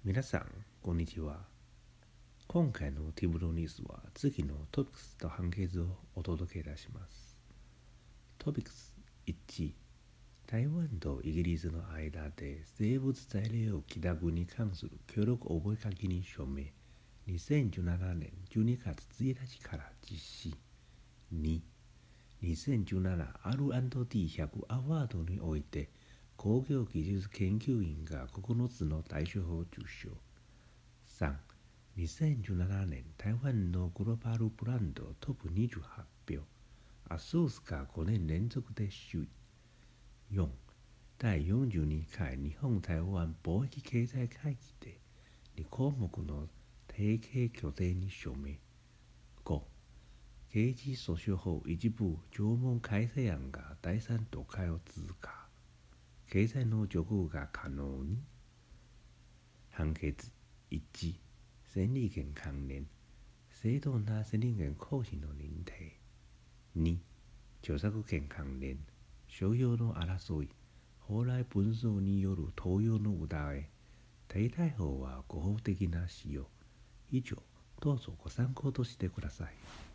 皆さん、こんにちは。今回のティブロニュースは次のトピックスと判決をお届けいたします。トピックス1、台湾とイギリスの間で生物材料寄託に関する協力覚書に署名、2017年12月1日から実施。2、2017 R&D100 アワードにおいて工業技術研究員が9つの大賞を受賞。3、2017年台湾のグローバルブランドトップ20発表。アスースが5年連続で首位。4、第42回日本台湾貿易経済会議で2項目の提携協定に署名。5、刑事訴訟法一部条文改正案が第3党会を通過。経済の助言が可能に。判決1、戦利権関連、正当な戦利権行使の認定。2、著作権関連、商用の争い、蓬莱文書による盗用の疑い、帝大法は合法的な使用。以上、どうぞご参考としてください。